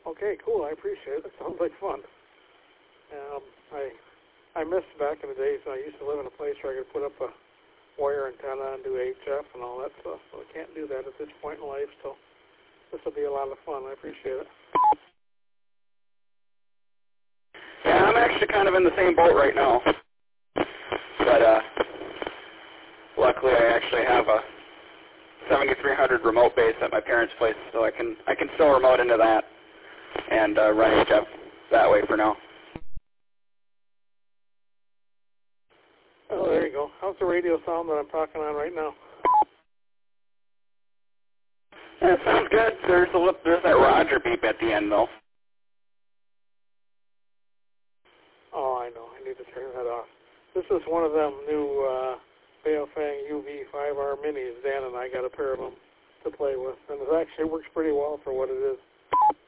Okay, cool. I appreciate it. That sounds like fun. I missed back in the days when I used to live in a place where I could put up a wire antenna and do HF and all that stuff. So I can't do that at this point in life. So this will be a lot of fun. I appreciate it. Yeah, I'm actually kind of in the same boat right now. But luckily I actually have a 7300 remote base at my parents' place, so I can still remote into that and run HF that way for now. Oh, there you go. How's the radio sound that I'm talking on right now? Yeah, it sounds good. There's that Roger beep at the end, though. Oh, I know. I need to turn that off. This is one of them new Baofeng UV5R minis. Dan and I got a pair of them to play with, and it actually works pretty well for what it is.